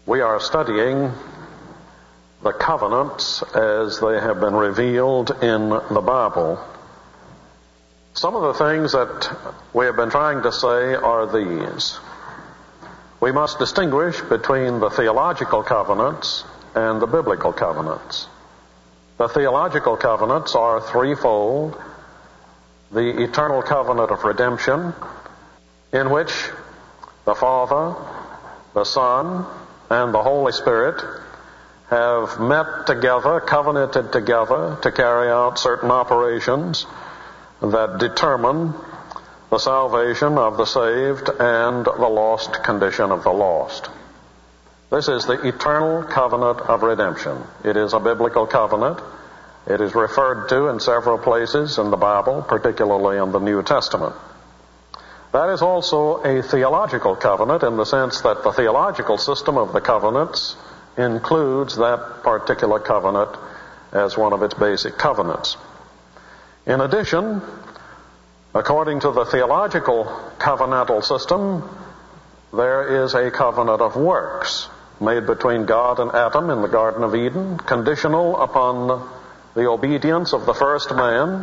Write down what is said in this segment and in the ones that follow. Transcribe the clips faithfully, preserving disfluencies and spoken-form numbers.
We are studying the covenants as they have been revealed in the Bible. Some of the things that we have been trying to say are these. We must distinguish between the theological covenants and the biblical covenants. The theological covenants are threefold. The eternal covenant of redemption, in which the Father, the Son, and the Holy Spirit have met together, covenanted together to carry out certain operations that determine the salvation of the saved and the lost condition of the lost. This is the eternal covenant of redemption. It is a biblical covenant. It is referred to in several places in the Bible, particularly in the New Testament. That is also a theological covenant in the sense that the theological system of the covenants includes that particular covenant as one of its basic covenants. In addition, according to the theological covenantal system, there is a covenant of works made between God and Adam in the Garden of Eden, conditional upon the obedience of the first man.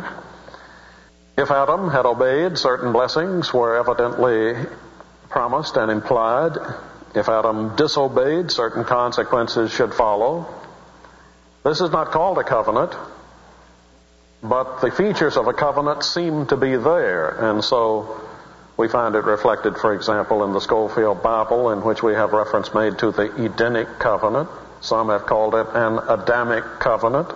If Adam had obeyed, certain blessings were evidently promised and implied. If Adam disobeyed, certain consequences should follow. This is not called a covenant, but the features of a covenant seem to be there, and so we find it reflected, for example, in the Scofield Bible, in which we have reference made to the Edenic covenant. Some have called it an Adamic covenant.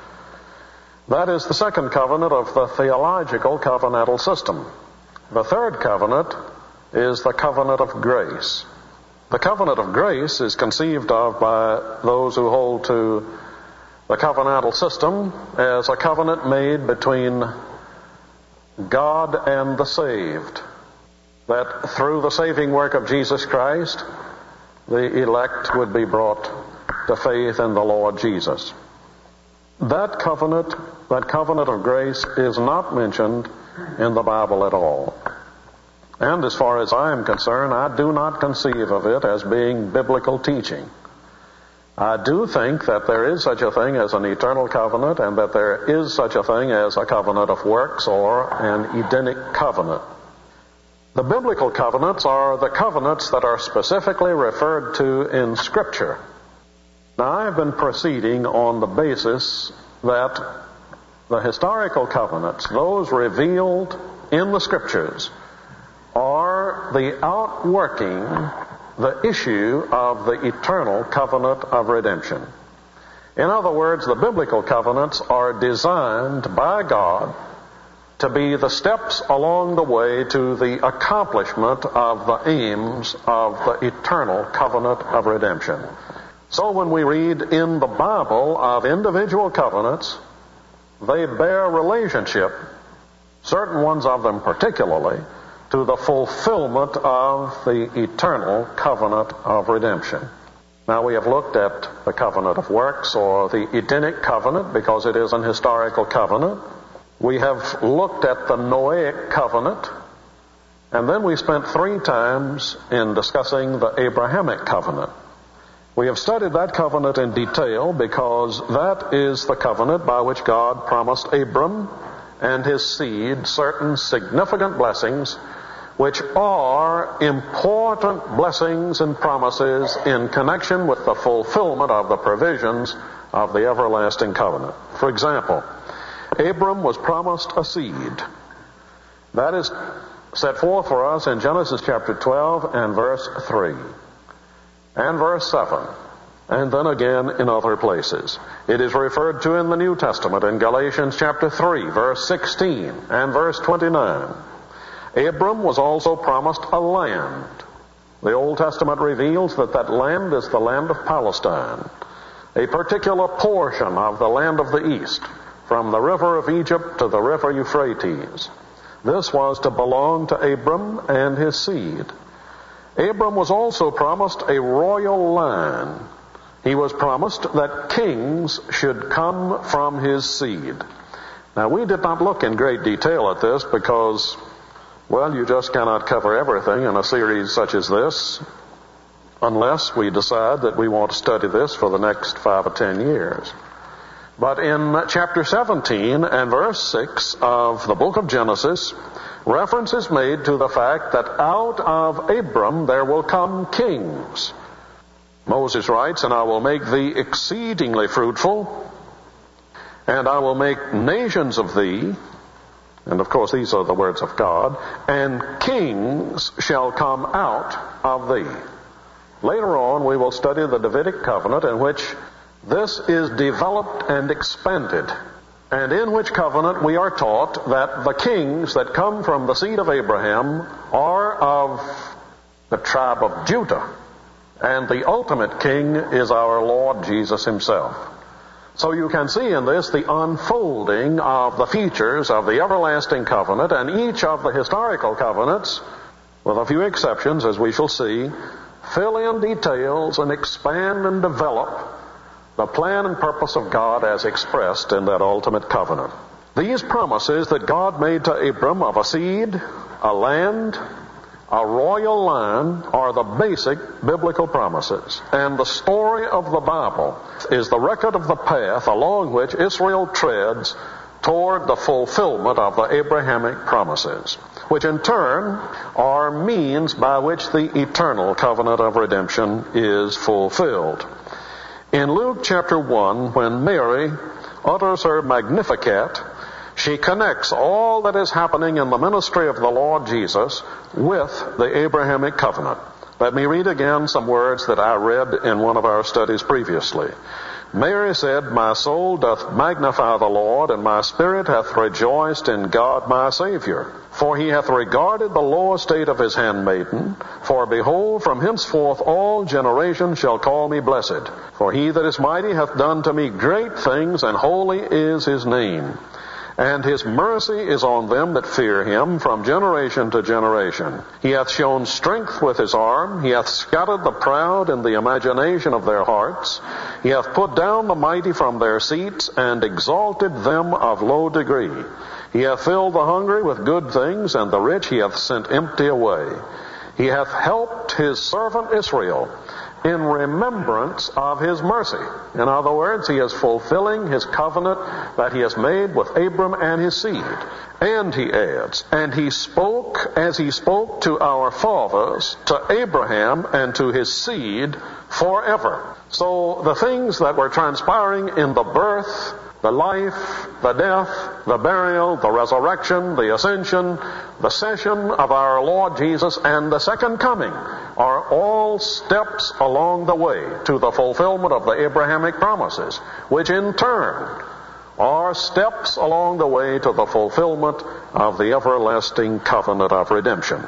That is the second covenant of the theological covenantal system. The third covenant is the covenant of grace. The covenant of grace is conceived of by those who hold to the covenantal system as a covenant made between God and the saved, that through the saving work of Jesus Christ, the elect would be brought to faith in the Lord Jesus. That covenant, that covenant of grace, is not mentioned in the Bible at all. And as far as I am concerned, I do not conceive of it as being biblical teaching. I do think that there is such a thing as an eternal covenant, and that there is such a thing as a covenant of works or an Edenic covenant. The biblical covenants are the covenants that are specifically referred to in Scripture. Now, I have been proceeding on the basis that the historical covenants, those revealed in the Scriptures, are the outworking, the issue of the eternal covenant of redemption. In other words, the biblical covenants are designed by God to be the steps along the way to the accomplishment of the aims of the eternal covenant of redemption. So when we read in the Bible of individual covenants, they bear relationship, certain ones of them particularly, to the fulfillment of the eternal covenant of redemption. Now, we have looked at the covenant of works, or the Edenic covenant, because it is an historical covenant. We have looked at the Noahic covenant, and then we spent three times in discussing the Abrahamic covenant. We have studied that covenant in detail because that is the covenant by which God promised Abram and his seed certain significant blessings, which are important blessings and promises in connection with the fulfillment of the provisions of the everlasting covenant. For example, Abram was promised a seed. That is set forth for us in Genesis chapter twelve and verse three. And verse seven, and then again in other places. It is referred to in the New Testament in Galatians chapter three, verse sixteen and verse twenty-nine. Abram was also promised a land. The Old Testament reveals that that land is the land of Palestine, a particular portion of the land of the east, from the river of Egypt to the river Euphrates. This was to belong to Abram and his seed. Abram was also promised a royal line. He was promised that kings should come from his seed. Now, we did not look in great detail at this because, well, you just cannot cover everything in a series such as this. unless we decide that we want to study this for the next five or ten years. But in chapter seventeen and verse six of the book of Genesis, reference is made to the fact that out of Abram there will come kings. Moses writes, "And I will make thee exceedingly fruitful, and I will make nations of thee," and of course these are the words of God, "and kings shall come out of thee." Later on we will study the Davidic covenant, in which this is developed and expanded, and in which covenant we are taught that the kings that come from the seed of Abraham are of the tribe of Judah, and the ultimate king is our Lord Jesus himself. So you can see in this the unfolding of the features of the everlasting covenant, and each of the historical covenants, with a few exceptions as we shall see, fill in details and expand and develop the plan and purpose of God as expressed in that ultimate covenant. These promises that God made to Abram of a seed, a land, a royal line are the basic biblical promises. And the story of the Bible is the record of the path along which Israel treads toward the fulfillment of the Abrahamic promises, which in turn are means by which the eternal covenant of redemption is fulfilled. In Luke chapter one, when Mary utters her Magnificat, she connects all that is happening in the ministry of the Lord Jesus with the Abrahamic covenant. Let me read again some words that I read in one of our studies previously. Mary said, "My soul doth magnify the Lord, and my spirit hath rejoiced in God my Savior. For he hath regarded the low estate of his handmaiden. For behold, from henceforth all generations shall call me blessed. For he that is mighty hath done to me great things, and holy is his name. And his mercy is on them that fear him from generation to generation. He hath shown strength with his arm. He hath scattered the proud in the imagination of their hearts. He hath put down the mighty from their seats, and exalted them of low degree. He hath filled the hungry with good things, and the rich he hath sent empty away. He hath helped his servant Israel in remembrance of his mercy." In other words, he is fulfilling his covenant that he has made with Abram and his seed. And he adds, "And he spoke as he spoke to our fathers, to Abraham and to his seed forever." So the things that were transpiring in the birth, the life, the death, the burial, the resurrection, the ascension, the session of our Lord Jesus, and the second coming are all steps along the way to the fulfillment of the Abrahamic promises, which in turn are steps along the way to the fulfillment of the everlasting covenant of redemption.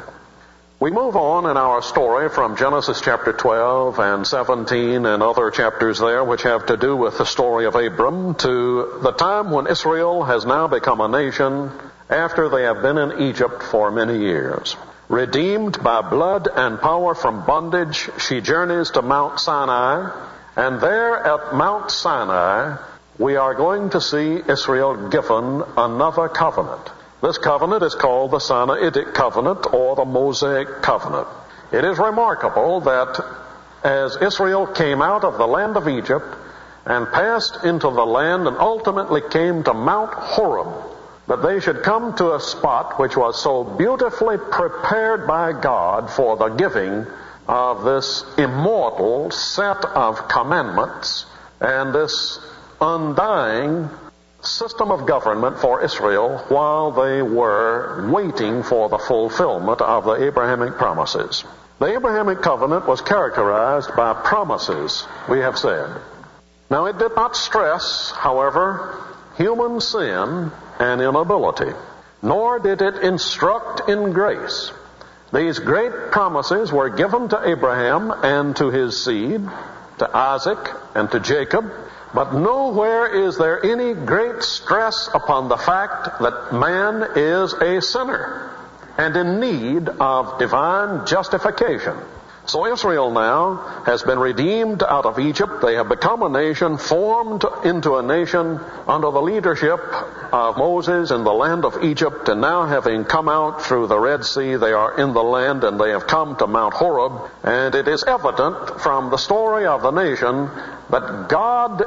We move on in our story from Genesis chapter twelve and seventeen and other chapters there which have to do with the story of Abram to the time when Israel has now become a nation after they have been in Egypt for many years. Redeemed by blood and power from bondage, she journeys to Mount Sinai, and there at Mount Sinai we are going to see Israel given another covenant. This covenant is called the Sinaitic covenant or the Mosaic covenant. It is remarkable that as Israel came out of the land of Egypt and passed into the land and ultimately came to Mount Horeb, that they should come to a spot which was so beautifully prepared by God for the giving of this immortal set of commandments and this undying system of government for Israel while they were waiting for the fulfillment of the Abrahamic promises. The Abrahamic covenant was characterized by promises, we have said. Now it did not stress, however, human sin and inability, nor did it instruct in grace. These great promises were given to Abraham and to his seed, to Isaac and to Jacob, but nowhere is there any great stress upon the fact that man is a sinner and in need of divine justification. So Israel now has been redeemed out of Egypt. They have become a nation, formed into a nation under the leadership of Moses in the land of Egypt. And now, having come out through the Red Sea, they are in the land, and they have come to Mount Horeb. And it is evident from the story of the nation that God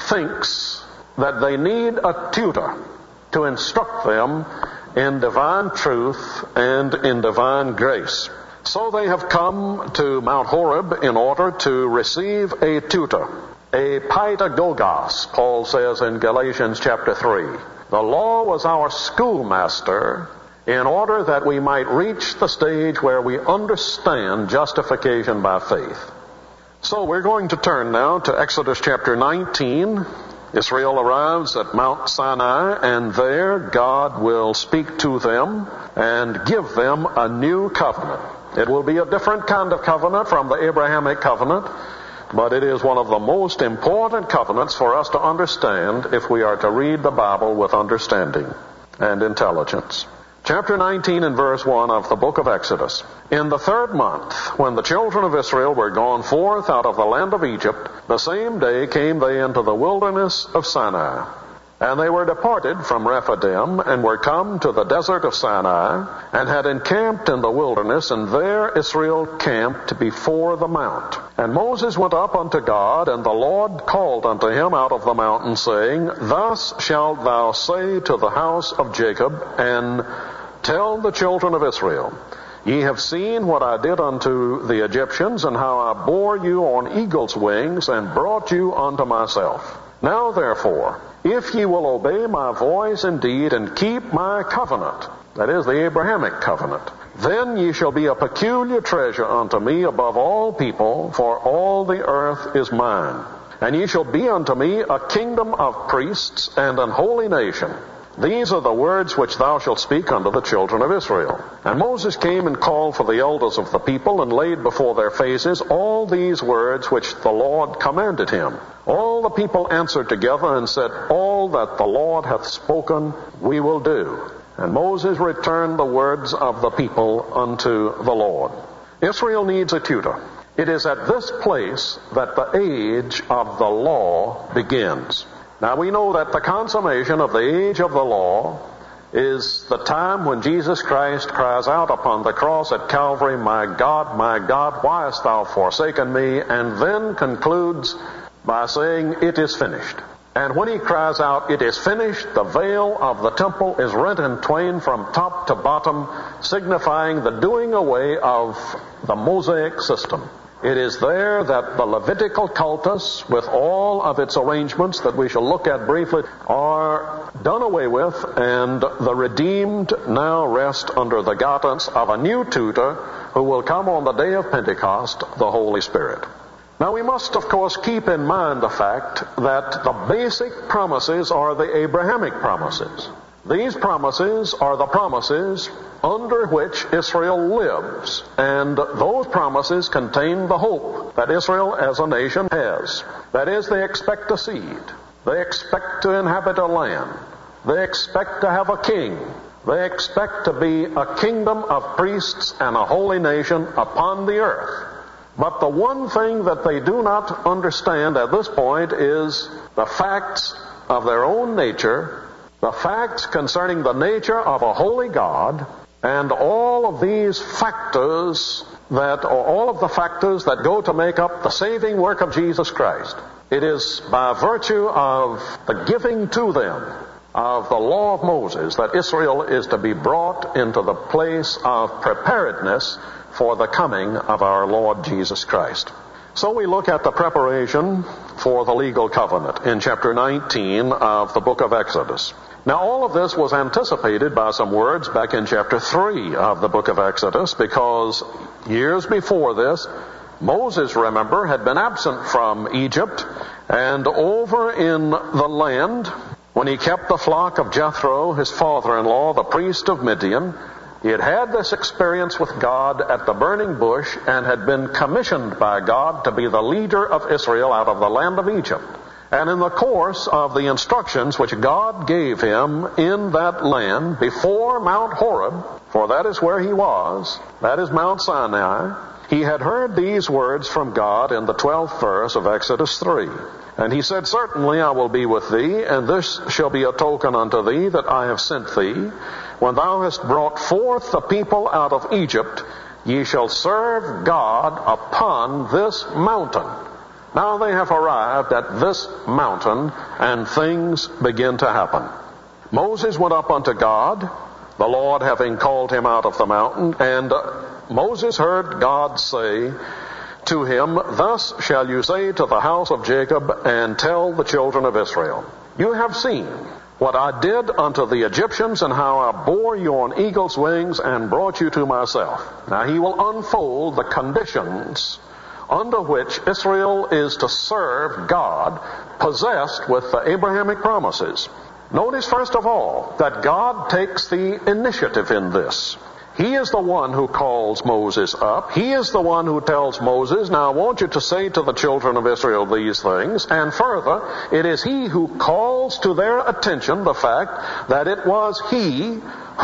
thinks that they need a tutor to instruct them in divine truth and in divine grace. So they have come to Mount Horeb in order to receive a tutor, a paidagogos, Paul says in Galatians chapter three. The law was our schoolmaster in order that we might reach the stage where we understand justification by faith. So we're going to turn now to Exodus chapter nineteen. Israel arrives at Mount Sinai, and there God will speak to them and give them a new covenant. It will be a different kind of covenant from the Abrahamic covenant, but it is one of the most important covenants for us to understand if we are to read the Bible with understanding and intelligence. Chapter nineteen and verse one of the book of Exodus. In the third month, when the children of Israel were gone forth out of the land of Egypt, the same day came they into the wilderness of Sinai. And they were departed from Rephidim, and were come to the desert of Sinai, and had encamped in the wilderness, and there Israel camped before the mount. And Moses went up unto God, and the Lord called unto him out of the mountain, saying, Thus shalt thou say to the house of Jacob, and tell the children of Israel, Ye have seen what I did unto the Egyptians, and how I bore you on eagle's wings, and brought you unto myself. Now therefore, if ye will obey my voice indeed, and keep my covenant, that is the Abrahamic covenant, then ye shall be a peculiar treasure unto me above all people, for all the earth is mine. And ye shall be unto me a kingdom of priests and an holy nation. These are the words which thou shalt speak unto the children of Israel. And Moses came and called for the elders of the people, and laid before their faces all these words which the Lord commanded him. All the people answered together and said, All that the Lord hath spoken we will do. And Moses returned the words of the people unto the Lord. Israel needs a tutor. It is at this place that the age of the law begins. Now we know that the consummation of the age of the law is the time when Jesus Christ cries out upon the cross at Calvary, My God, my God, why hast thou forsaken me? And then concludes by saying, It is finished. And when he cries out, It is finished, the veil of the temple is rent in twain from top to bottom, signifying the doing away of the Mosaic system. It is there that the Levitical cultus, with all of its arrangements that we shall look at briefly, are done away with, and the redeemed now rest under the guidance of a new tutor who will come on the day of Pentecost, the Holy Spirit. Now we must, of course, keep in mind the fact that the basic promises are the Abrahamic promises. These promises are the promises under which Israel lives, and those promises contain the hope that Israel as a nation has. That is, they expect a seed. They expect to inhabit a land. They expect to have a king. They expect to be a kingdom of priests and a holy nation upon the earth. But the one thing that they do not understand at this point is the facts of their own nature, the facts concerning the nature of a holy God, and all of these factors that, or all of the factors that go to make up the saving work of Jesus Christ. It is by virtue of the giving to them of the law of Moses that Israel is to be brought into the place of preparedness for the coming of our Lord Jesus Christ. So we look at the preparation for the legal covenant in chapter nineteen of the book of Exodus. Now all of this was anticipated by some words back in chapter three of the book of Exodus, because years before this, Moses, remember, had been absent from Egypt, and over in the land, when he kept the flock of Jethro, his father-in-law, the priest of Midian, he had had this experience with God at the burning bush and had been commissioned by God to be the leader of Israel out of the land of Egypt. And in the course of the instructions which God gave him in that land before Mount Horeb, for that is where he was, that is Mount Sinai, He had heard these words from God in the twelfth verse of Exodus three. And he said, Certainly I will be with thee, and this shall be a token unto thee that I have sent thee. When thou hast brought forth the people out of Egypt, ye shall serve God upon this mountain. Now they have arrived at this mountain, and things begin to happen. Moses went up unto God, the Lord having called him out of the mountain, and Moses heard God say to him, Thus shall you say to the house of Jacob, and tell the children of Israel, You have seen what I did unto the Egyptians, and how I bore you on eagle's wings, and brought you to myself. Now he will unfold the conditions under which Israel is to serve God, possessed with the Abrahamic promises. Notice first of all that God takes the initiative in this. He is the one who calls Moses up. He is the one who tells Moses, Now I want you to say to the children of Israel these things. And further, it is he who calls to their attention the fact that it was he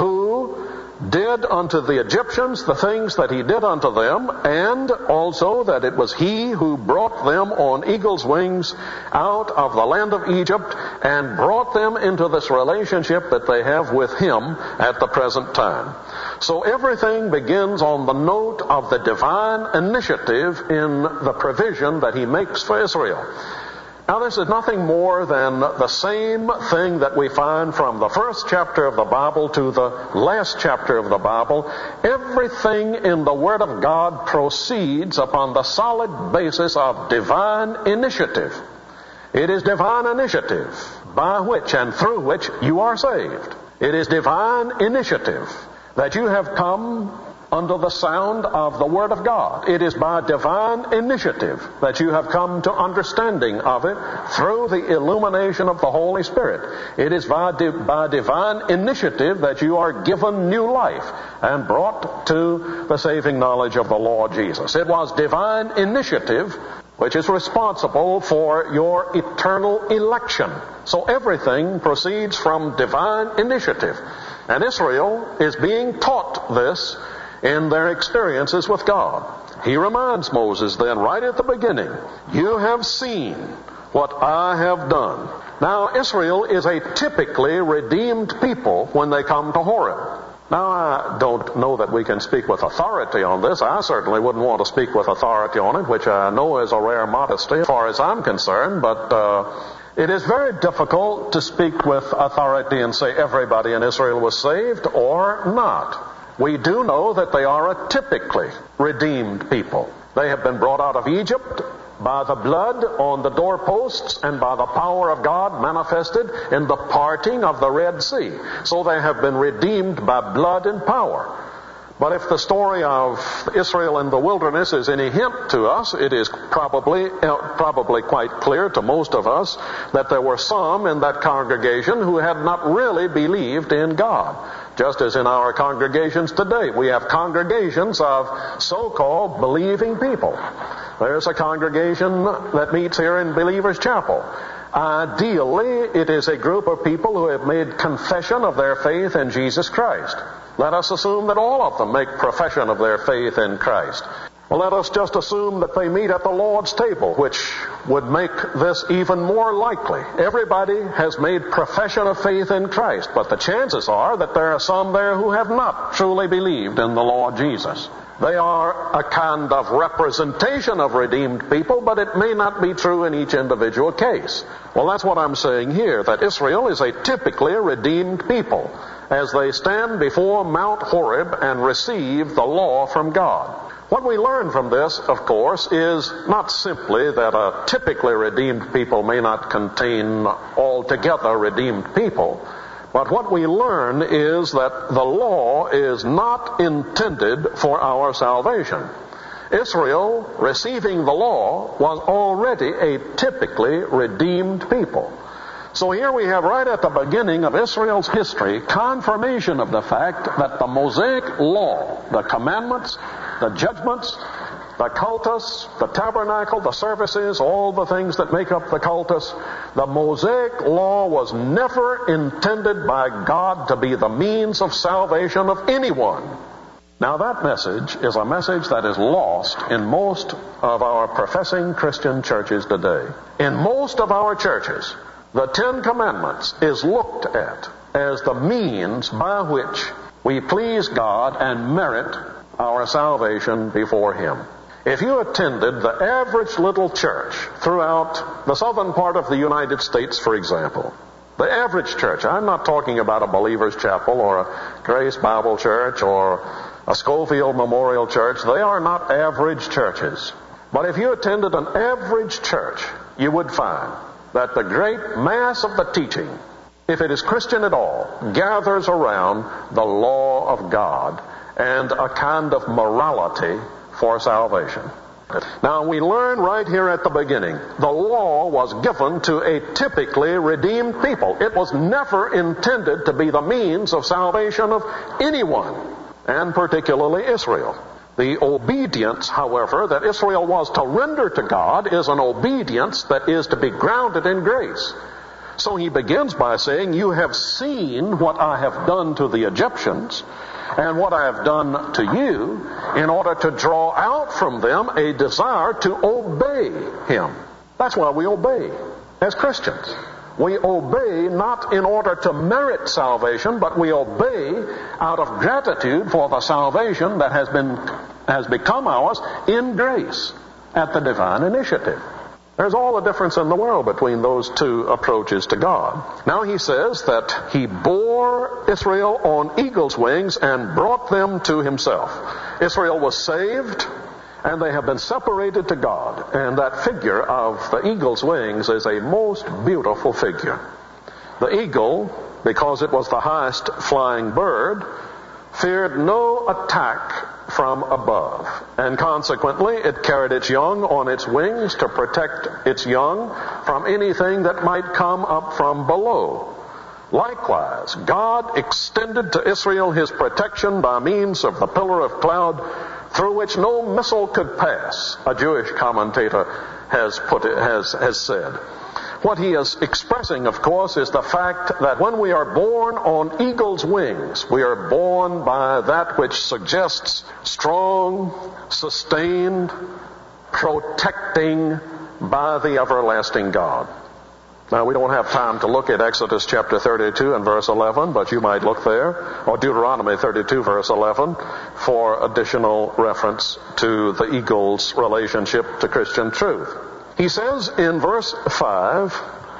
who did unto the Egyptians the things that he did unto them, and also that it was he who brought them on eagle's wings out of the land of Egypt and brought them into this relationship that they have with him at the present time. So everything begins on the note of the divine initiative in the provision that he makes for Israel. Now this is nothing more than the same thing that we find from the first chapter of the Bible to the last chapter of the Bible. Everything in the Word of God proceeds upon the solid basis of divine initiative. It is divine initiative by which and through which you are saved. It is divine initiative that you have come under the sound of the Word of God. It is by divine initiative that you have come to understanding of it through the illumination of the Holy Spirit. It is by, di- by divine initiative that you are given new life and brought to the saving knowledge of the Lord Jesus. It was divine initiative which is responsible for your eternal election. So everything proceeds from divine initiative. And Israel is being taught this in their experiences with God. He reminds Moses then right at the beginning, You have seen what I have done. Now Israel is a typically redeemed people when they come to Horeb. Now I don't know that we can speak with authority on this. I certainly wouldn't want to speak with authority on it, which I know is a rare modesty as far as I'm concerned, but uh, it is very difficult to speak with authority and say everybody in Israel was saved or not. We do know that they are a typically redeemed people. They have been brought out of Egypt by the blood on the doorposts and by the power of God manifested in the parting of the Red Sea. So they have been redeemed by blood and power. But if the story of Israel in the wilderness is any hint to us, it is probably uh, probably quite clear to most of us that there were some in that congregation who had not really believed in God. Just as in our congregations today, we have congregations of so-called believing people. There's a congregation that meets here in Believers Chapel. Ideally, it is a group of people who have made confession of their faith in Jesus Christ. Let us assume that all of them make profession of their faith in Christ. Well, let us just assume that they meet at the Lord's table, which would make this even more likely. Everybody has made profession of faith in Christ, but the chances are that there are some there who have not truly believed in the Lord Jesus. They are a kind of representation of redeemed people, but it may not be true in each individual case. Well, that's what I'm saying here, that Israel is a typically redeemed people as they stand before Mount Horeb and receive the law from God. What we learn from this, of course, is not simply that a typically redeemed people may not contain altogether redeemed people, but what we learn is that the law is not intended for our salvation. Israel, receiving the law, was already a typically redeemed people. So here we have right at the beginning of Israel's history confirmation of the fact that the Mosaic law, the commandments, the judgments, the cultus, the tabernacle, the services, all the things that make up the cultus, the Mosaic law was never intended by God to be the means of salvation of anyone. Now that message is a message that is lost in most of our professing Christian churches today. In most of our churches, the Ten Commandments is looked at as the means by which we please God and merit our salvation before Him. If you attended the average little church throughout the southern part of the United States, for example, the average church, I'm not talking about a Believer's Chapel or a Grace Bible Church or a Schofield Memorial Church. They are not average churches. But if you attended an average church, you would find that the great mass of the teaching, if it is Christian at all, gathers around the law of God and a kind of morality for salvation. Now we learn right here at the beginning, the law was given to a typically redeemed people. It was never intended to be the means of salvation of anyone, and particularly Israel. The obedience, however, that Israel was to render to God is an obedience that is to be grounded in grace. So he begins by saying, you have seen what I have done to the Egyptians and what I have done to you, in order to draw out from them a desire to obey Him. That's why we obey as Christians. We obey not in order to merit salvation, but we obey out of gratitude for the salvation that has been has become ours in grace at the divine initiative. There's all the difference in the world between those two approaches to God. Now he says that He bore Israel on eagle's wings and brought them to Himself. Israel was saved, and they have been separated to God. And that figure of the eagle's wings is a most beautiful figure. The eagle, because it was the highest flying bird, feared no attack from above, and consequently it carried its young on its wings to protect its young from anything that might come up from below. Likewise, God extended to Israel His protection by means of the pillar of cloud through which no missile could pass, a Jewish commentator has put it, has, has said. What he is expressing, of course, is the fact that when we are born on eagle's wings, we are born by that which suggests strong, sustained, protecting by the everlasting God. Now, we don't have time to look at Exodus chapter thirty-two and verse eleven, but you might look there, or Deuteronomy thirty-two verse eleven, for additional reference to the eagle's relationship to Christian truth. He says in verse five,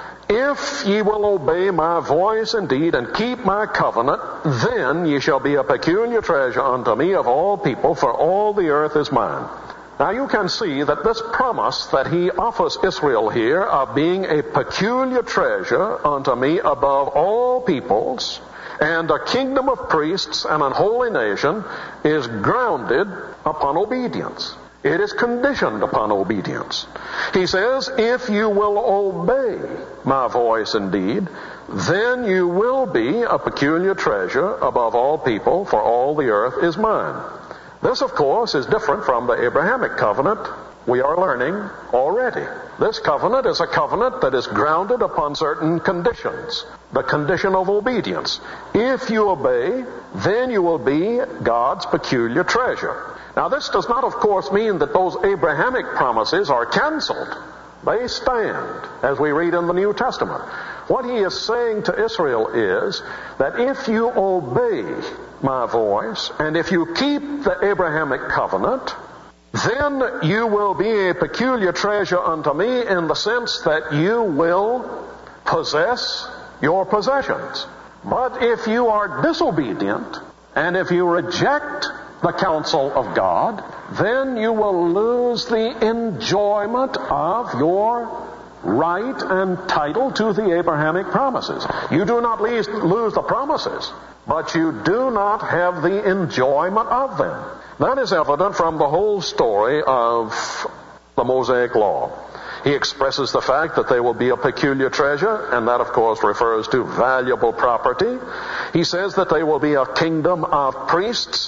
if ye will obey my voice indeed and keep my covenant, then ye shall be a peculiar treasure unto me of all people, for all the earth is mine. Now you can see that this promise that he offers Israel here of being a peculiar treasure unto me above all peoples, and a kingdom of priests and an holy nation, is grounded upon obedience. It is conditioned upon obedience. He says, if you will obey my voice indeed, then you will be a peculiar treasure above all people, for all the earth is mine. This, of course, is different from the Abrahamic covenant we are learning already. This covenant is a covenant that is grounded upon certain conditions. The condition of obedience. If you obey, then you will be God's peculiar treasure. Now, this does not, of course, mean that those Abrahamic promises are canceled. They stand, as we read in the New Testament. What he is saying to Israel is that if you obey my voice, and if you keep the Abrahamic covenant, then you will be a peculiar treasure unto me, in the sense that you will possess your possessions. But if you are disobedient, and if you reject the counsel of God, then you will lose the enjoyment of your right and title to the Abrahamic promises. You do not lose the promises, but you do not have the enjoyment of them. That is evident from the whole story of the Mosaic Law. He expresses the fact that they will be a peculiar treasure, and that, of course, refers to valuable property. He says that they will be a kingdom of priests.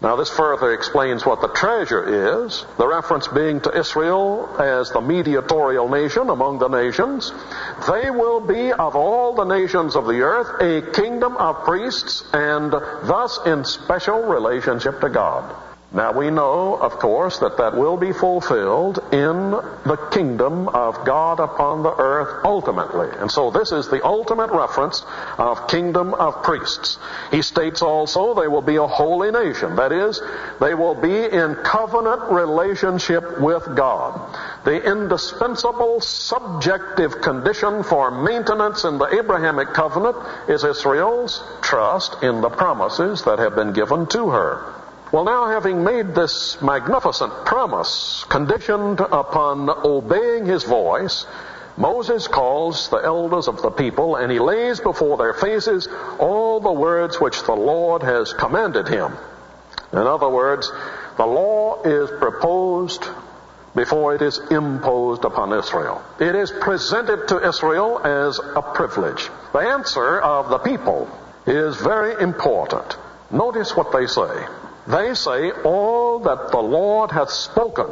Now this further explains what the treasure is, the reference being to Israel as the mediatorial nation among the nations. They will be of all the nations of the earth a kingdom of priests, and thus in special relationship to God. Now we know, of course, that that will be fulfilled in the kingdom of God upon the earth ultimately. And so this is the ultimate reference of kingdom of priests. He states also they will be a holy nation. That is, they will be in covenant relationship with God. The indispensable subjective condition for maintenance in the Abrahamic covenant is Israel's trust in the promises that have been given to her. Well, now, having made this magnificent promise conditioned upon obeying his voice, Moses calls the elders of the people, and he lays before their faces all the words which the Lord has commanded him. In other words, the law is proposed before it is imposed upon Israel. It is presented to Israel as a privilege. The answer of the people is very important. Notice what they say. They say, all that the Lord hath spoken,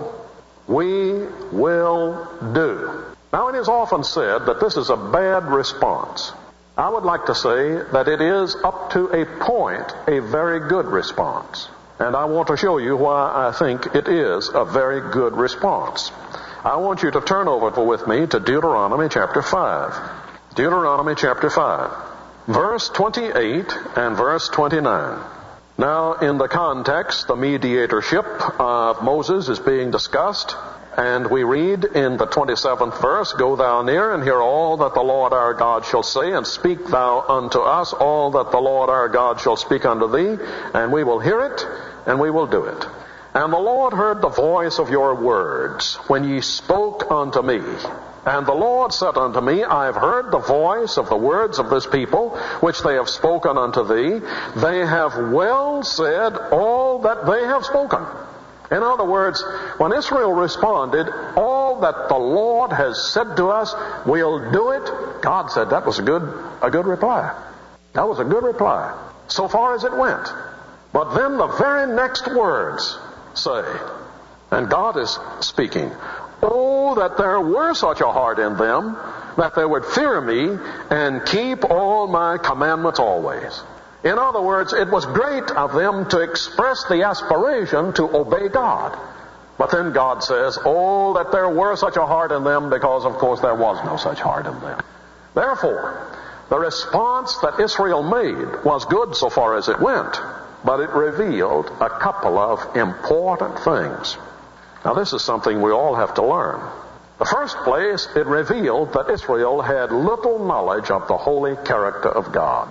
we will do. Now, it is often said that this is a bad response. I would like to say that it is, up to a point, a very good response. And I want to show you why I think it is a very good response. I want you to turn over with me to Deuteronomy chapter five. Deuteronomy chapter five, verse twenty-eight and verse twenty-nine. Now, in the context, the mediatorship of Moses is being discussed, and we read in the twenty-seventh verse, Go thou near and hear all that the Lord our God shall say, and speak thou unto us all that the Lord our God shall speak unto thee, and we will hear it, and we will do it. And the Lord heard the voice of your words when ye spoke unto me. And the Lord said unto me, I have heard the voice of the words of this people, which they have spoken unto thee. They have well said all that they have spoken. In other words, when Israel responded, all that the Lord has said to us, we'll do it, God said that was a good, a good reply. That was a good reply, so far as it went. But then the very next words say, and God is speaking, oh, that there were such a heart in them, that they would fear me and keep all my commandments always. In other words, it was great of them to express the aspiration to obey God. But then God says, oh, that there were such a heart in them, because of course there was no such heart in them. Therefore, the response that Israel made was good so far as it went, but it revealed a couple of important things. Now, this is something we all have to learn. The first place, it revealed that Israel had little knowledge of the holy character of God.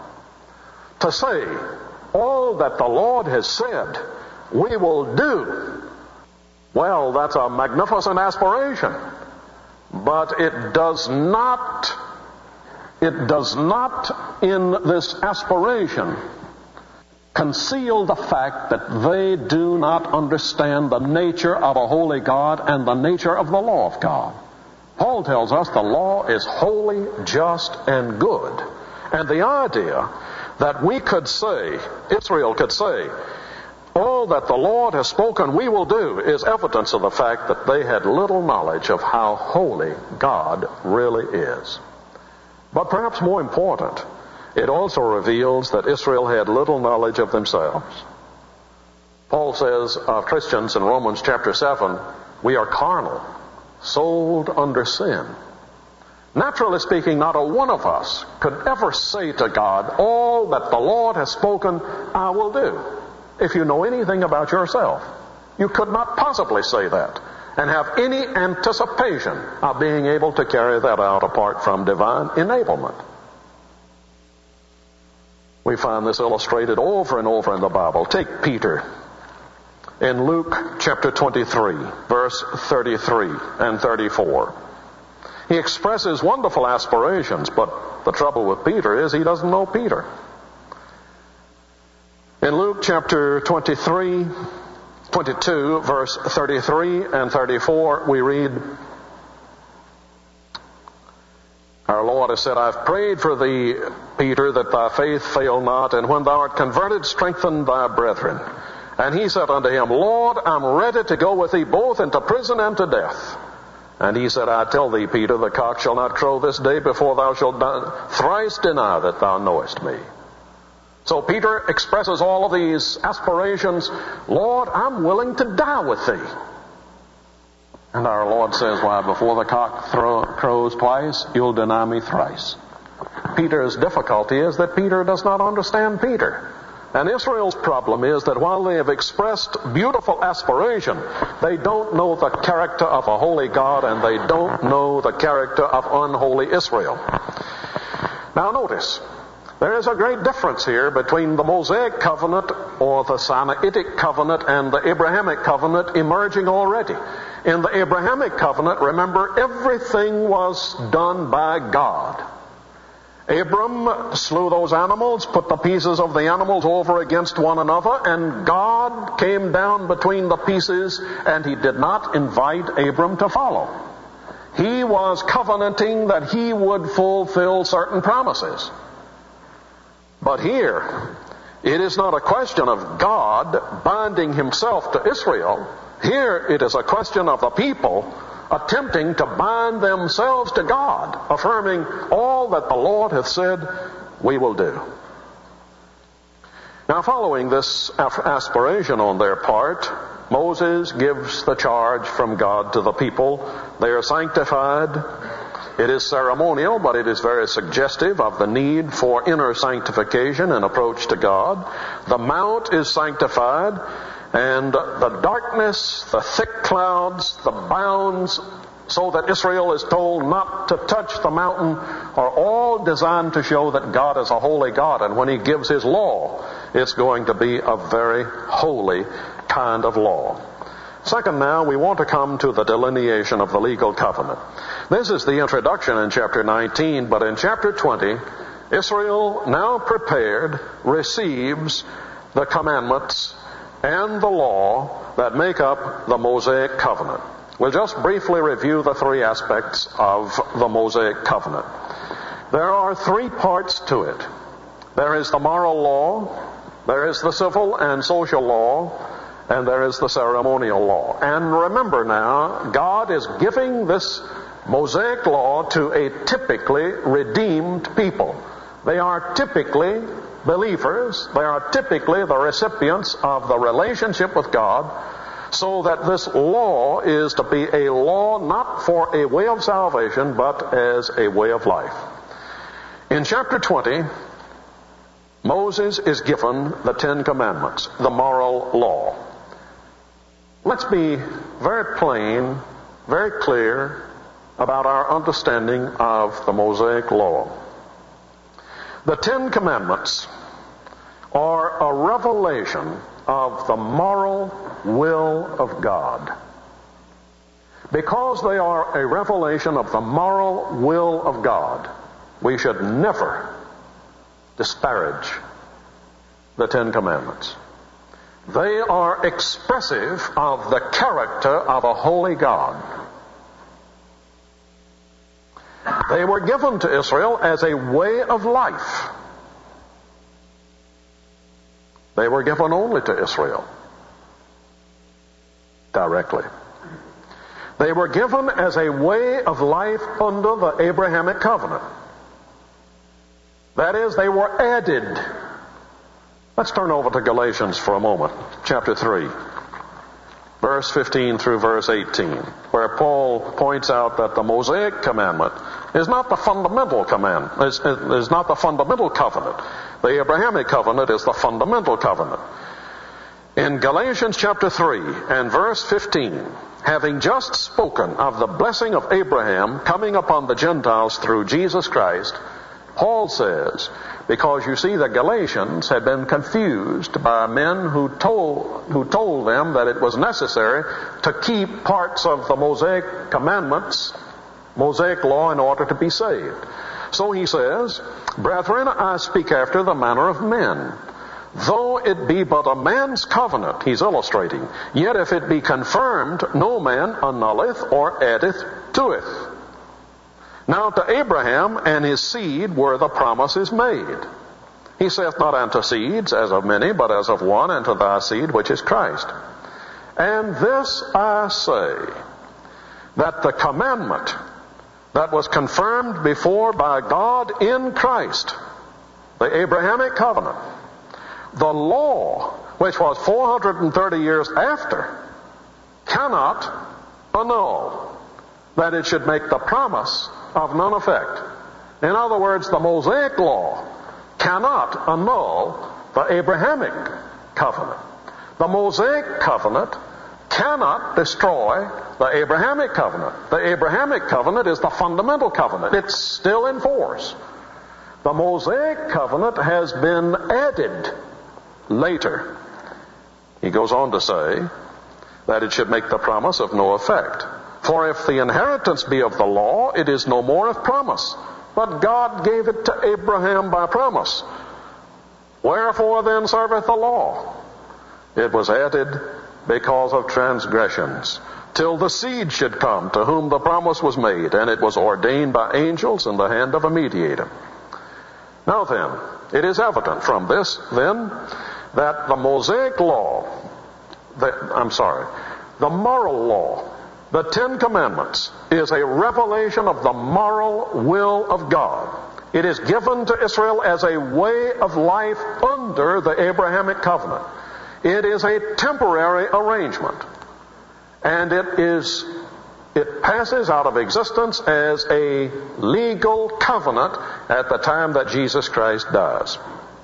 To say, all that the Lord has said, we will do, well, that's a magnificent aspiration. But it does not, it does not in this aspiration conceal the fact that they do not understand the nature of a holy God and the nature of the law of God. Paul tells us the law is holy, just, and good. And the idea that we could say, Israel could say, all that the Lord has spoken we will do, is evidence of the fact that they had little knowledge of how holy God really is. But perhaps more important, it also reveals that Israel had little knowledge of themselves. Paul says of Christians in Romans chapter seven, we are carnal, sold under sin. Naturally speaking, not a one of us could ever say to God, all that the Lord has spoken, I will do. If you know anything about yourself, you could not possibly say that and have any anticipation of being able to carry that out apart from divine enablement. We find this illustrated over and over in the Bible. Take Peter in Luke chapter twenty-three, verse thirty-three and thirty-four. He expresses wonderful aspirations, but the trouble with Peter is he doesn't know Peter. In Luke chapter twenty-three, twenty-two, verse thirty-three and thirty-four, we read, our Lord has said, I've prayed for thee, Peter, that thy faith fail not, and when thou art converted, strengthen thy brethren. And he said unto him, Lord, I'm ready to go with thee both into prison and to death. And he said, I tell thee, Peter, the cock shall not crow this day before thou shalt thrice deny that thou knowest me. So Peter expresses all of these aspirations. Lord, I'm willing to die with thee. And our Lord says, why, before the cock throw, crows twice, you'll deny me thrice. Peter's difficulty is that Peter does not understand Peter. And Israel's problem is that while they have expressed beautiful aspiration, they don't know the character of a holy God, and they don't know the character of unholy Israel. Now notice, there is a great difference here between the Mosaic covenant or the Sinaitic covenant and the Abrahamic covenant emerging already. In the Abrahamic covenant, remember, everything was done by God. Abram slew those animals, put the pieces of the animals over against one another, and God came down between the pieces, and he did not invite Abram to follow. He was covenanting that he would fulfill certain promises. But here, it is not a question of God binding himself to Israel. Here it is a question of the people attempting to bind themselves to God, affirming all that the Lord hath said we will do. Now, following this aspiration on their part, Moses gives the charge from God to the people. They are sanctified. It is ceremonial, but it is very suggestive of the need for inner sanctification and approach to God. The mount is sanctified, and the darkness, the thick clouds, the bounds, so that Israel is told not to touch the mountain, are all designed to show that God is a holy God. And when he gives his law, it's going to be a very holy kind of law. Second, now, we want to come to the delineation of the legal covenant. This is the introduction in chapter nineteen, but in chapter twenty, Israel, now prepared, receives the commandments and the law that make up the Mosaic covenant. We'll just briefly review the three aspects of the Mosaic covenant. There are three parts to it. There is the moral law, there is the civil and social law, and there is the ceremonial law. And remember now, God is giving this Mosaic law to a typically redeemed people. They are typically believers. They are typically the recipients of the relationship with God, so that this law is to be a law not for a way of salvation, but as a way of life. In chapter twenty, Moses is given the Ten Commandments, the moral law. Let's be very plain, very clear about our understanding of the Mosaic law. The Ten Commandments are a revelation of the moral will of God. Because they are a revelation of the moral will of God, we should never disparage the Ten Commandments. They are expressive of the character of a holy God. They were given to Israel as a way of life. They were given only to Israel directly. They were given as a way of life under the Abrahamic covenant. That is, they were added. Let's turn over to Galatians for a moment, chapter three, verse fifteen through verse eighteen, where Paul points out that the Mosaic commandment is not the fundamental command, is, is not the fundamental covenant. The Abrahamic covenant is the fundamental covenant. In Galatians chapter three and verse fifteen, having just spoken of the blessing of Abraham coming upon the Gentiles through Jesus Christ, Paul says, because you see the Galatians had been confused by men who told, who told them that it was necessary to keep parts of the Mosaic commandments, Mosaic law, in order to be saved. So he says, brethren, I speak after the manner of men. Though it be but a man's covenant, he's illustrating, yet if it be confirmed, no man annulleth or addeth to it. Now to Abraham and his seed were the promises made. He saith not unto seeds, as of many, but as of one, and to thy seed, which is Christ. And this I say, that the commandment that was confirmed before by God in Christ, the Abrahamic covenant, the law, which was four hundred thirty years after, cannot annul that it should make the promise of none effect. In other words, the Mosaic law cannot annul the Abrahamic covenant. The Mosaic covenant cannot destroy the Abrahamic covenant. The Abrahamic covenant is the fundamental covenant. It's still in force. The Mosaic covenant has been added later. He goes on to say that it should make the promise of no effect. For if the inheritance be of the law, it is no more of promise. But God gave it to Abraham by promise. Wherefore then serveth the law? It was added because of transgressions, till the seed should come to whom the promise was made, and it was ordained by angels in the hand of a mediator. Now then, it is evident from this, then, that the Mosaic law, the, I'm sorry, the moral law, the Ten Commandments, is a revelation of the moral will of God. It is given to Israel as a way of life under the Abrahamic covenant. It is a temporary arrangement, and it is it passes out of existence as a legal covenant at the time that Jesus Christ dies.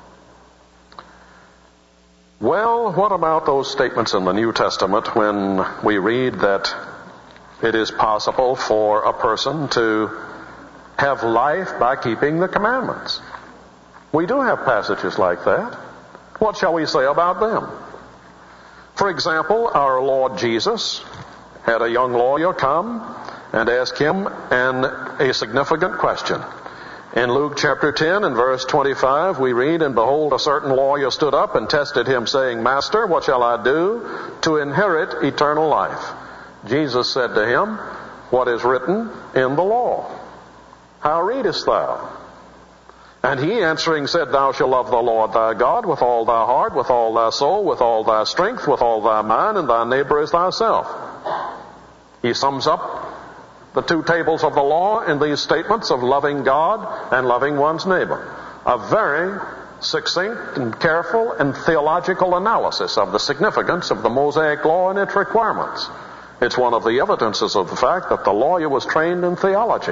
Well, what about those statements in the New Testament when we read that it is possible for a person to have life by keeping the commandments? We do have passages like that. What shall we say about them? For example, our Lord Jesus had a young lawyer come and ask him an, a significant question. In Luke chapter ten and verse twenty-five, we read, And behold, a certain lawyer stood up and tested him, saying, Master, what shall I do to inherit eternal life? Jesus said to him, What is written in the law? How readest thou? And he answering said, Thou shalt love the Lord thy God with all thy heart, with all thy soul, with all thy strength, with all thy mind, and thy neighbor as thyself. He sums up the two tables of the law in these statements of loving God and loving one's neighbor. A very succinct and careful and theological analysis of the significance of the Mosaic law and its requirements. It's one of the evidences of the fact that the lawyer was trained in theology.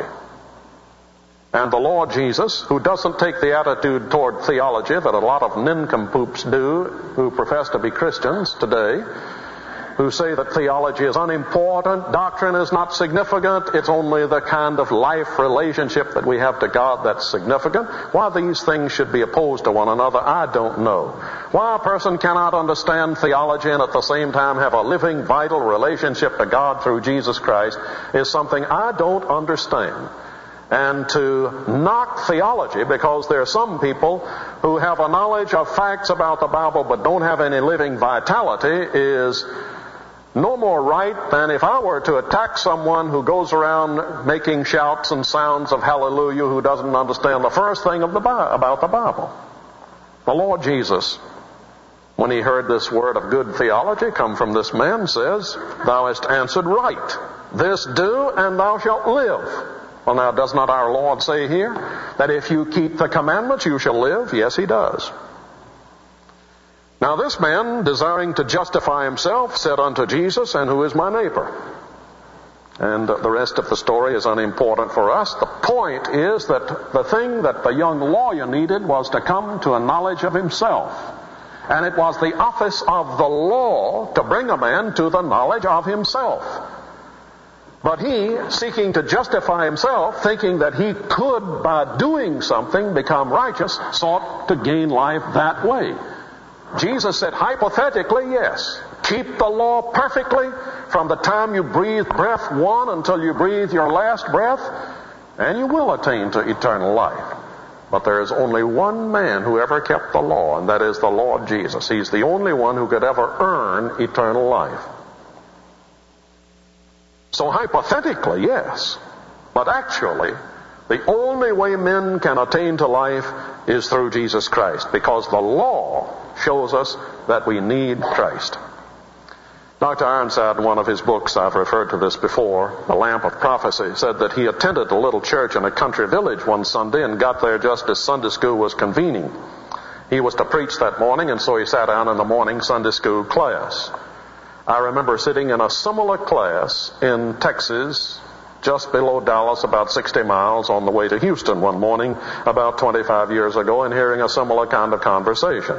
And the Lord Jesus, who doesn't take the attitude toward theology that a lot of nincompoops do who profess to be Christians today, who say that theology is unimportant, doctrine is not significant, it's only the kind of life relationship that we have to God that's significant. Why these things should be opposed to one another, I don't know. Why a person cannot understand theology and at the same time have a living, vital relationship to God through Jesus Christ is something I don't understand. And to knock theology because there are some people who have a knowledge of facts about the Bible but don't have any living vitality is no more right than if I were to attack someone who goes around making shouts and sounds of hallelujah who doesn't understand the first thing of the Bi- about the Bible. The Lord Jesus, when he heard this word of good theology come from this man, says, Thou hast answered right. This do, and thou shalt live. Well, now, does not our Lord say here that if you keep the commandments, you shall live? Yes, he does. Now, this man, desiring to justify himself, said unto Jesus, And who is my neighbor? And the rest of the story is unimportant for us. The point is that the thing that the young lawyer needed was to come to a knowledge of himself. And it was the office of the law to bring a man to the knowledge of himself. But he, seeking to justify himself, thinking that he could, by doing something, become righteous, sought to gain life that way. Jesus said, hypothetically, yes. Keep the law perfectly from the time you breathe breath one until you breathe your last breath, and you will attain to eternal life. But there is only one man who ever kept the law, and that is the Lord Jesus. He's the only one who could ever earn eternal life. So hypothetically, yes. But actually, The only way men can attain to life is through Jesus Christ, because the law shows us that we need Christ. Doctor Ironside, in one of his books, I've referred to this before, The Lamp of Prophecy, said that he attended a little church in a country village one Sunday and got there just as Sunday school was convening. He was to preach that morning, and so he sat down in the morning Sunday school class. I remember sitting in a similar class in Texas, just below Dallas, about sixty miles on the way to Houston one morning about twenty-five years ago, and hearing a similar kind of conversation.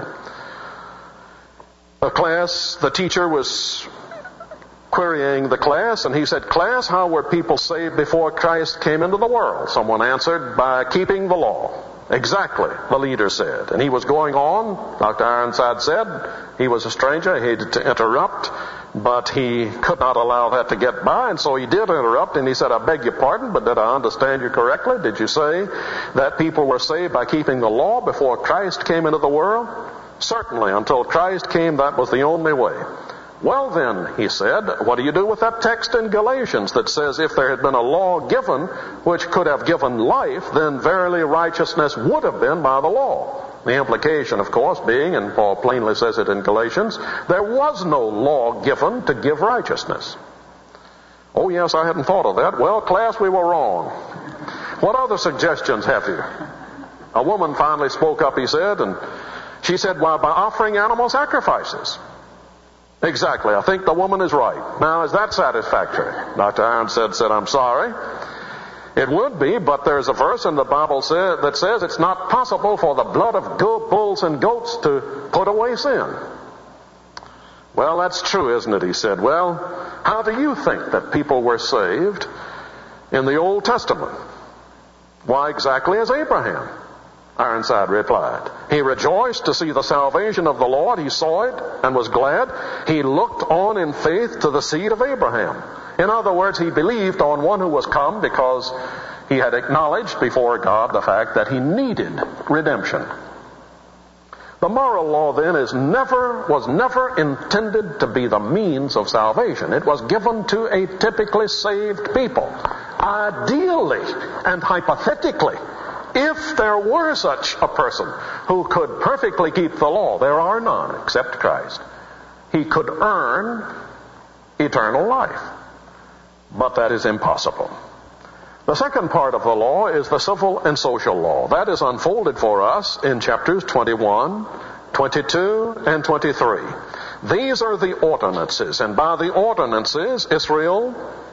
A class, the teacher was querying the class, and he said, "Class, how were people saved before Christ came into the world?" Someone answered, "By keeping the law." "Exactly," the leader said. And he was going on. Doctor Ironside said he was a stranger. He hated to interrupt, but he could not allow that to get by, and so he did interrupt, and he said, "I beg your pardon, but did I understand you correctly? Did you say that people were saved by keeping the law before Christ came into the world?" "Certainly, until Christ came, that was the only way." "Well then," he said, "what do you do with that text in Galatians that says if there had been a law given which could have given life, then verily righteousness would have been by the law?" The implication, of course, being, and Paul plainly says it in Galatians, there was no law given to give righteousness. "Oh yes, I hadn't thought of that." "Well, class, we were wrong. What other suggestions have you?" A woman finally spoke up, he said, and she said, "Why, by offering animal sacrifices." "Exactly. I think the woman is right. Now, is that satisfactory?" Doctor Ironside said, "I'm sorry. It would be, but there's a verse in the Bible say, that says it's not possible for the blood of goat, bulls and goats to put away sin." "Well, that's true, isn't it?" he said. "Well, how do you think that people were saved in the Old Testament?" "Why, exactly as Abraham," Ironside replied. "He rejoiced to see the salvation of the Lord. He saw it and was glad. He looked on in faith to the seed of Abraham." In other words, he believed on one who was come because he had acknowledged before God the fact that he needed redemption. The moral law then is never, was never intended to be the means of salvation. It was given to a typically saved people. Ideally and hypothetically, if there were such a person who could perfectly keep the law, there are none except Christ. He could earn eternal life. But that is impossible. The second part of the law is the civil and social law. That is unfolded for us in chapters twenty-one, twenty-two, and twenty-three. These are the ordinances, and by the ordinances, Israel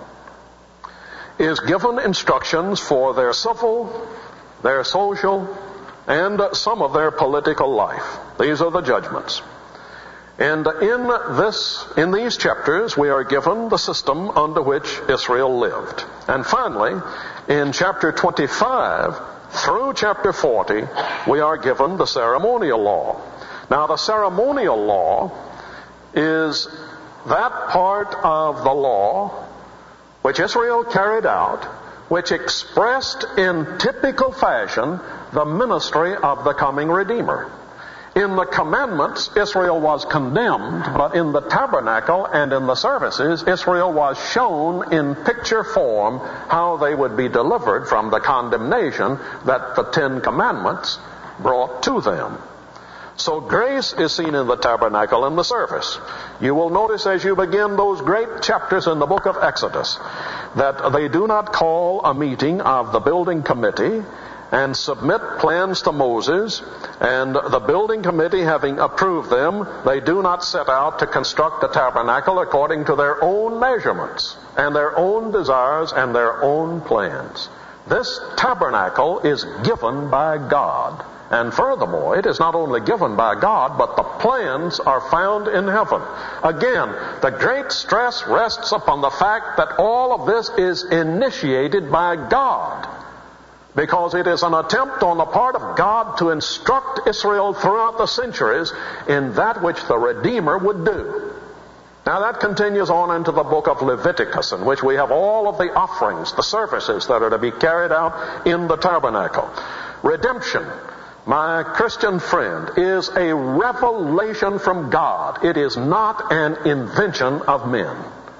is given instructions for their civil, their social, and some of their political life. These are the judgments. And in this, in these chapters, we are given the system under which Israel lived. And finally, in chapter twenty-five through chapter forty, we are given the ceremonial law. Now, the ceremonial law is that part of the law which Israel carried out, which expressed in typical fashion the ministry of the coming Redeemer. In the commandments, Israel was condemned, but in the tabernacle and in the services, Israel was shown in picture form how they would be delivered from the condemnation that the Ten Commandments brought to them. So grace is seen in the tabernacle and the service. You will notice as you begin those great chapters in the book of Exodus that they do not call a meeting of the building committee and submit plans to Moses, and the building committee having approved them, they do not set out to construct the tabernacle according to their own measurements and their own desires and their own plans. This tabernacle is given by God. And furthermore, it is not only given by God, but the plans are found in heaven. Again, the great stress rests upon the fact that all of this is initiated by God, because it is an attempt on the part of God to instruct Israel throughout the centuries in that which the Redeemer would do. Now that continues on into the book of Leviticus, in which we have all of the offerings, the services that are to be carried out in the tabernacle. Redemption, my Christian friend, is a revelation from God. It is not an invention of men.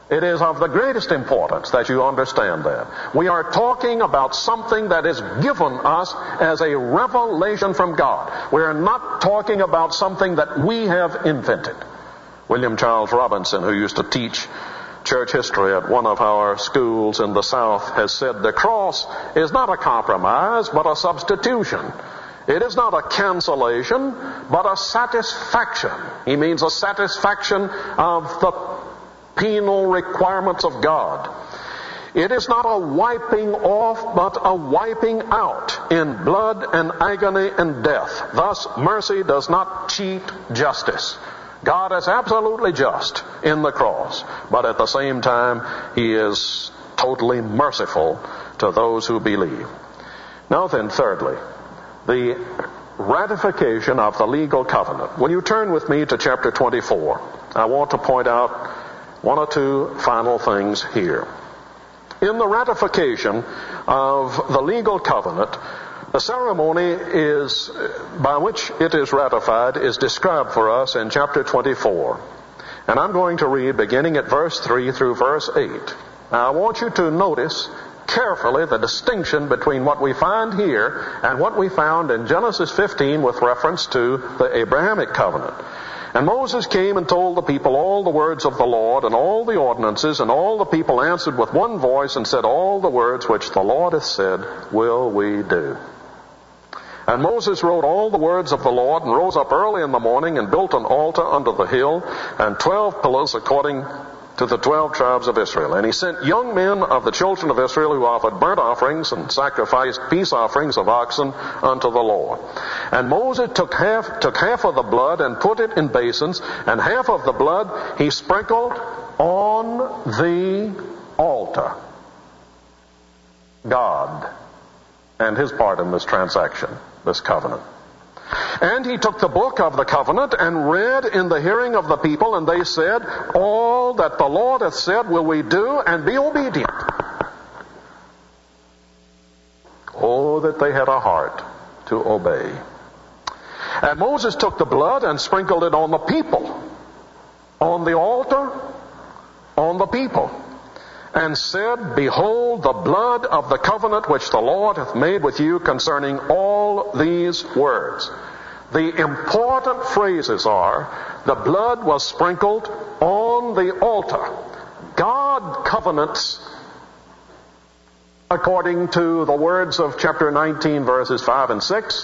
It is of the greatest importance that you understand that. We are talking about something that is given us as a revelation from God. We are not talking about something that we have invented. William Charles Robinson, who used to teach church history at one of our schools in the South, has said the cross is not a compromise, but a substitution. It is not a cancellation, but a satisfaction. He means a satisfaction of the penal requirements of God. It is not a wiping off, but a wiping out in blood and agony and death. Thus, mercy does not cheat justice. God is absolutely just in the cross, but at the same time, He is totally merciful to those who believe. Now then, thirdly, the ratification of the legal covenant. Will you turn with me to chapter twenty-four? I want to point out one or two final things here. In the ratification of the legal covenant, the ceremony is, by which it is ratified, is described for us in chapter twenty-four. And I'm going to read beginning at verse three through verse eight. Now I want you to notice carefully the distinction between what we find here and what we found in Genesis fifteen with reference to the Abrahamic covenant. And Moses came and told the people all the words of the Lord and all the ordinances, and all the people answered with one voice and said, all the words which the Lord hath said will we do. And Moses wrote all the words of the Lord, and rose up early in the morning, and built an altar under the hill, and twelve pillars according to the twelve tribes of Israel. And he sent young men of the children of Israel, who offered burnt offerings and sacrificed peace offerings of oxen unto the Lord. And Moses took half, took half of the blood and put it in basins, and half of the blood he sprinkled on the altar. God and His part in this transaction, this covenant. And he took the book of the covenant and read in the hearing of the people, and they said, all that the Lord hath said will we do, and be obedient. Oh, that they had a heart to obey. And Moses took the blood and sprinkled it on the people, on the altar, on the people, and said, behold the blood of the covenant which the Lord hath made with you concerning all these words. The important phrases are, the blood was sprinkled on the altar. God covenants according to the words of chapter nineteen, verses five and six.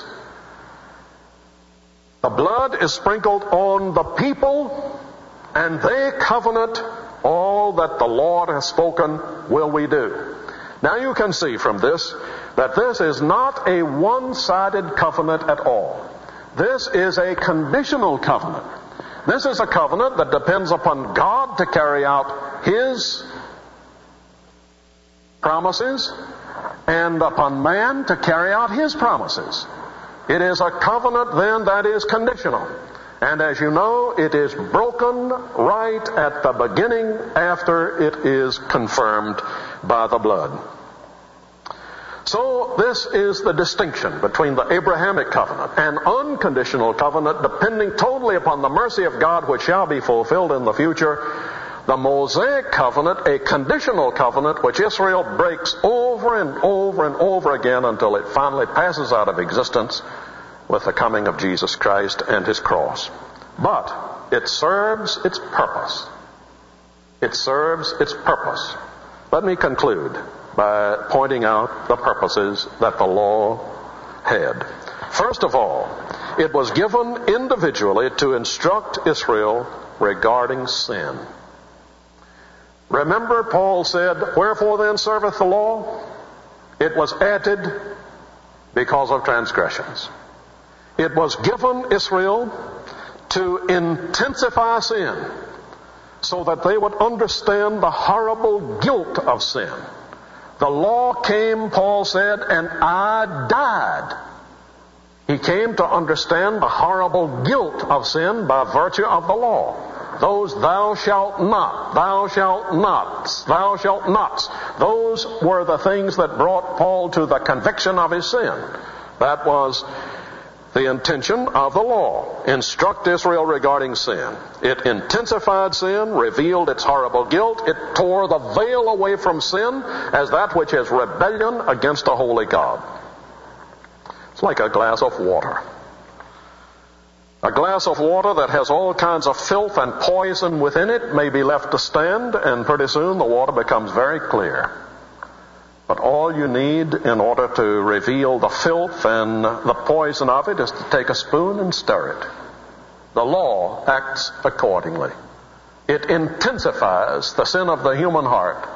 The blood is sprinkled on the people, and they covenant all that the Lord has spoken will we do. Now you can see from this that this is not a one-sided covenant at all. This is a conditional covenant. This is a covenant that depends upon God to carry out His promises and upon man to carry out his promises. It is a covenant then that is conditional. And as you know, it is broken right at the beginning after it is confirmed by the blood. So this is the distinction between the Abrahamic covenant, an unconditional covenant depending totally upon the mercy of God which shall be fulfilled in the future. The Mosaic covenant, a conditional covenant which Israel breaks over and over and over again until it finally passes out of existence with the coming of Jesus Christ and His cross. But it serves its purpose. It serves its purpose. Let me conclude by pointing out the purposes that the law had. First of all, it was given individually to instruct Israel regarding sin. Remember, Paul said, wherefore then serveth the law? It was added because of transgressions. It was given Israel to intensify sin so that they would understand the horrible guilt of sin. The law came, Paul said, and I died. He came to understand the horrible guilt of sin by virtue of the law. Those thou shalt not, thou shalt not, thou shalt not. Those were the things that brought Paul to the conviction of his sin. That was the intention of the law. Instruct Israel regarding sin. It intensified sin, revealed its horrible guilt. It tore the veil away from sin as that which is rebellion against a holy God. It's like a glass of water. A glass of water that has all kinds of filth and poison within it may be left to stand, and pretty soon the water becomes very clear. But all you need in order to reveal the filth and the poison of it is to take a spoon and stir it. The law acts accordingly. It intensifies the sin of the human heart,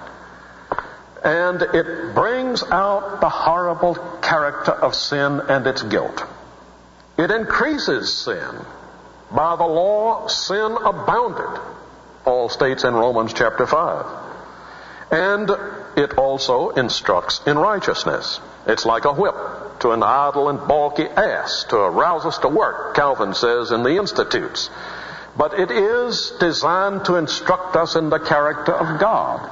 and it brings out the horrible character of sin and its guilt. It increases sin. By the law, sin abounded, Paul states in Romans chapter five. And it also instructs in righteousness. It's like a whip to an idle and balky ass to arouse us to work, Calvin says in the Institutes. But it is designed to instruct us in the character of God.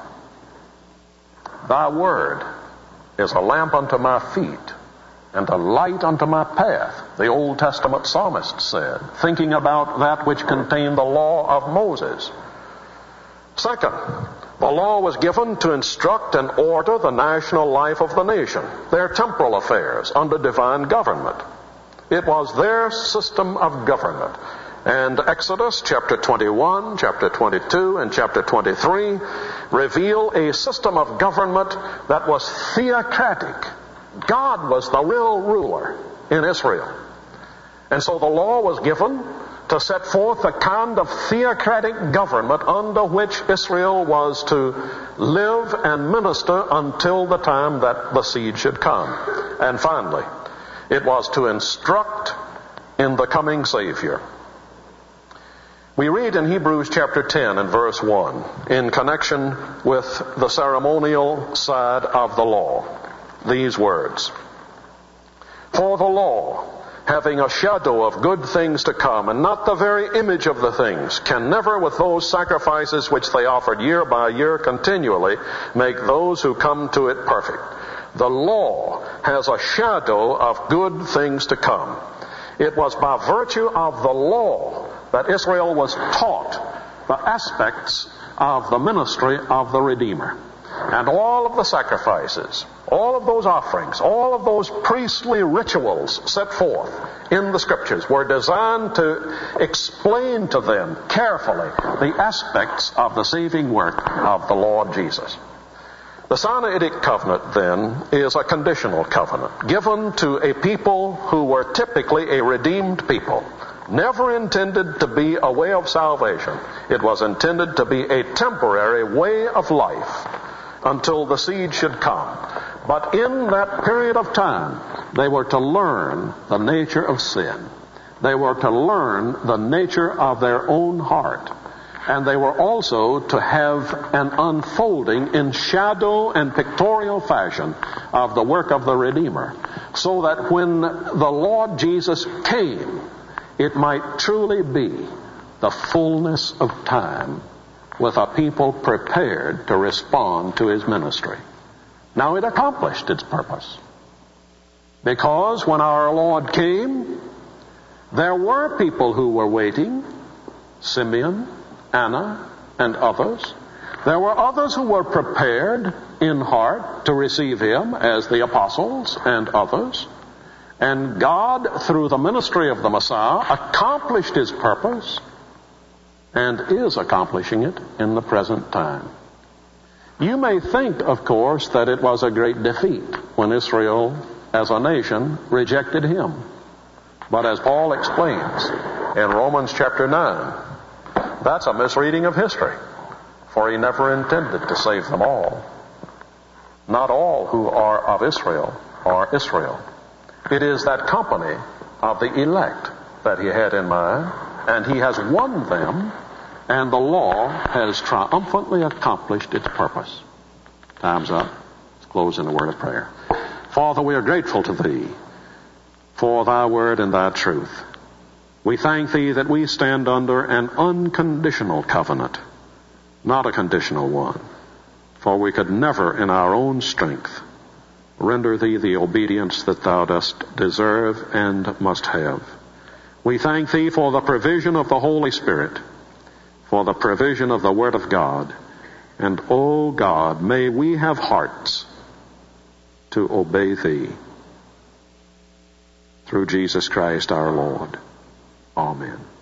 Thy word is a lamp unto my feet and a light unto my path, the Old Testament psalmist said, thinking about that which contained the law of Moses. Second, the law was given to instruct and order the national life of the nation, their temporal affairs under divine government. It was their system of government. And Exodus chapter twenty-one, chapter twenty-two, and chapter twenty-three reveal a system of government that was theocratic. God was the real ruler in Israel. And so the law was given to set forth the kind of theocratic government under which Israel was to live and minister until the time that the seed should come. And finally, it was to instruct in the coming Savior. We read in Hebrews chapter ten and verse one, in connection with the ceremonial side of the law, these words: For the law, having a shadow of good things to come, and not the very image of the things, can never, with those sacrifices which they offered year by year continually, make those who come to it perfect. The law has a shadow of good things to come. It was by virtue of the law that Israel was taught the aspects of the ministry of the Redeemer. And all of the sacrifices, all of those offerings, all of those priestly rituals set forth in the Scriptures were designed to explain to them carefully the aspects of the saving work of the Lord Jesus. The Sinaitic covenant, then, is a conditional covenant given to a people who were typically a redeemed people, never intended to be a way of salvation. It was intended to be a temporary way of life until the seed should come. But in that period of time, they were to learn the nature of sin. They were to learn the nature of their own heart. And they were also to have an unfolding in shadow and pictorial fashion of the work of the Redeemer, so that when the Lord Jesus came, it might truly be the fullness of time with a people prepared to respond to his ministry. Now it accomplished its purpose, because when our Lord came, there were people who were waiting, Simeon, Anna, and others. There were others who were prepared in heart to receive him, as the apostles and others. And God, through the ministry of the Messiah, accomplished his purpose and is accomplishing it in the present time. You may think, of course, that it was a great defeat when Israel, as a nation, rejected him. But as Paul explains in Romans chapter nine, that's a misreading of history, for he never intended to save them all. Not all who are of Israel are Israel. It is that company of the elect that he had in mind, and he has won them, and the law has triumphantly accomplished its purpose. Time's up. Let's close in a word of prayer. Father, we are grateful to thee for thy word and thy truth. We thank thee that we stand under an unconditional covenant, not a conditional one, for we could never in our own strength render thee the obedience that thou dost deserve and must have. We thank thee for the provision of the Holy Spirit, for the provision of the Word of God. And, O God, may we have hearts to obey thee. Through Jesus Christ our Lord. Amen.